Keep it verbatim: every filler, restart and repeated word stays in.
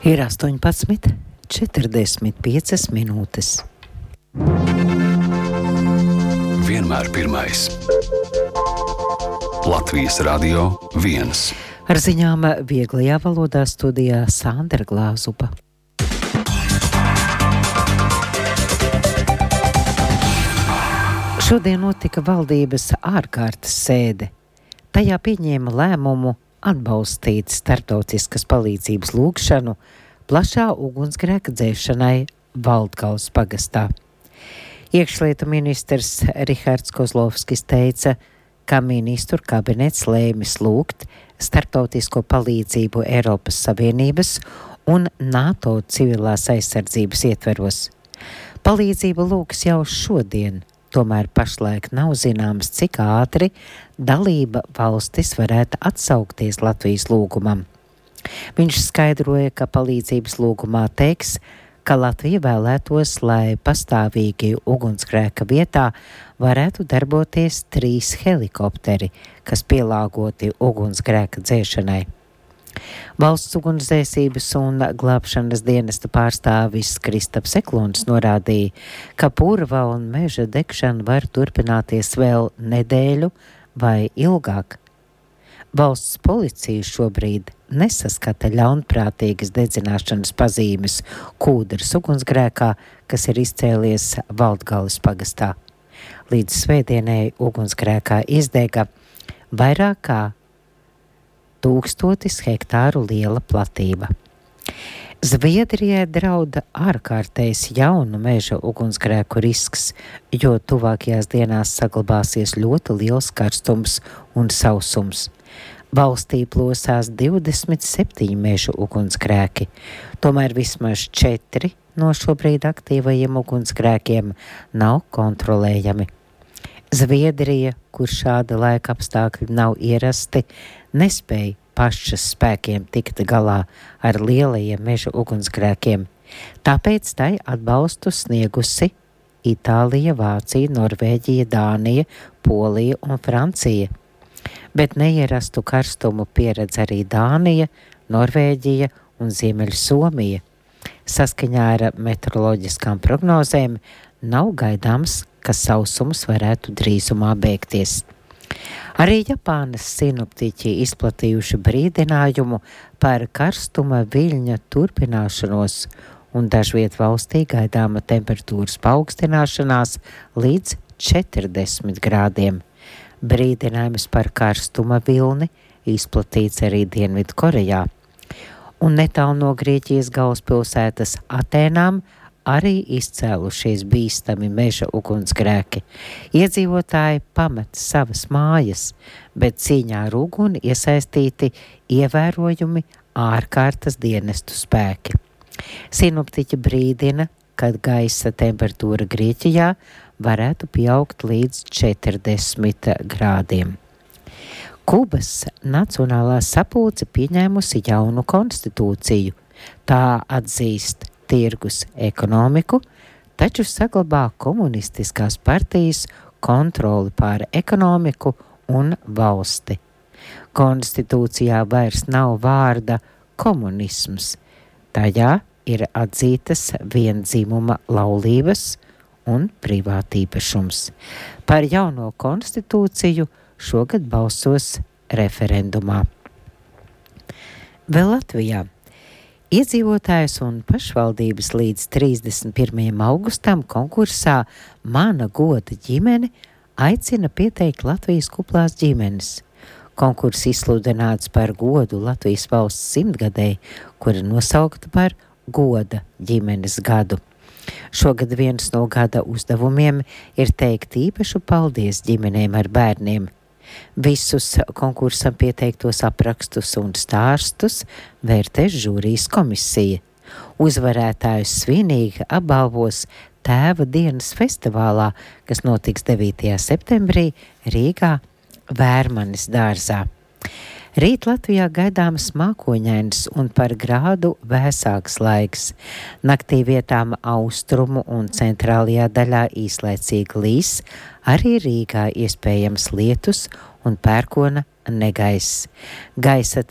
Ir astoņpadsmit četrdesmit piecas minūtes. Vienmēr pirmais. Latvijas Radio viens. Ar ziņām vieglajā valodā studijā Sandra Glāzupa. Šodien notika valdības ārkārtas sēde. Tajā pieņēma lēmumu atbalstīt starptautiskas palīdzības lūgšanu plašā ugunsgrēka dzēšanai Valdgales pagastā. Iekšlietu ministrs Rihards Kozlovskis teica, ka ministru kabinets lēmis lūgt starptautisko palīdzību Eiropas Savienības un NATO civilās aizsardzības ietveros. Palīdzību lūgs jau šodien. Tomēr pašlaik nav zināms, cik ātri dalība valstis varētu atsaukties Latvijas lūgumam. Viņš skaidroja, ka palīdzības lūgumā teiks, ka Latvija vēlētos, lai pastāvīgi ugunsgrēka vietā varētu darboties trīs helikopteri, kas pielāgoti ugunsgrēka dzēšanai. Valsts ugunsdzēsības un glābšanas dienesta pārstāvis Kristaps Eklons norādīja, ka purva un meža degšana var turpināties vēl nedēļu vai ilgāk. Valsts policija šobrīd nesaskata ļaunprātīgas dedzināšanas pazīmes Kūdras ugunsgrēkā, kas ir izcēlies Valdgales pagastā. Līdz svētdienai ugunsgrēkā izdega vairāk kā tūkstotis hektāru liela platība. Zviedrijai drauda ārkārtējs jaunu meža ugunsgrēku risks, jo tuvākajās dienās saglabāsies ļoti liels karstums un sausums. Valstī plosās divdesmit septiņi meža ugunsgrēki, tomēr vismaz četri no šobrīd aktīvajiem ugunsgrēkiem nav kontrolējami. Zviedrija, kur šāda laika apstākļi nav ierasti, nespēja pašas spēkiem tikt galā ar lielajiem meža ugunsgrēkiem. Tāpēc tai atbalstu sniegusi Itālija, Vācija, Norvēģija, Dānija, Polija un Francija. Bet neierastu karstumu pieredz arī Dānija, Norvēģija un Ziemeļsomija. Saskaņā ar meteoroloģiskām prognozēm nav gaidāms, ka sausums varētu drīzumā beigties. Arī Japānas sinoptiķi izplatījuši brīdinājumu par karstuma viļņa turpināšanos un dažviet valstī gaidāma temperatūras paaugstināšanās līdz četrdesmit grādiem. Brīdinājums par karstuma vilni izplatīts arī Dienvidkorejā. Un netālu no Grieķijas galvaspilsētas Atēnām arī izcēlušies bīstami meža ugunsgrēki. Iedzīvotāji pamet savas mājas, bet cīņā ar uguni iesaistīti ievērojumi ārkārtas dienestu spēki. Sinoptiķi brīdina, kad gaisa temperatūra Grieķijā varētu pieaugt līdz četrdesmit grādiem. Kubas Nacionālā sapulce pieņēmusi jaunu konstitūciju. Tā atzīst tirgus ekonomiku, taču saglabā komunistiskās partijas kontroli pār ekonomiku un valsti. Konstitūcijā vairs nav vārda komunisms. Tajā ir atzītas viendzimuma laulības un privātīpašums. Par jauno konstitūciju šogad balsos referendumā. Vēl Latvijā. Iedzīvotājus un pašvaldības līdz trīsdesmit pirmajam augustam konkursā Mana goda ģimene aicina pieteikt Latvijas kuplās ģimenes. Konkurss izsludināts par godu Latvijas valsts simtgadēji, kura nosaukta par goda ģimenes gadu. Šogad viens no gada uzdevumiem ir teikt īpašu paldies ģimenēm ar bērniem. Visus konkursam pieteiktos aprakstus un stāstus vērtēs žūrijas komisija. Uzvarētājus svinīgi apbalvos Tēva dienas festivālā, kas notiks devītajā septembrī Rīgā Vērmanis dārzā. Rīt Latvijā gaidāms mākoņains un par grādu vēsāks laiks. Naktī vietām austrumu un centrālajā daļā īslaicīgi līs, arī Rīgā iespējams lietus un pērkona negaiss. Gaisa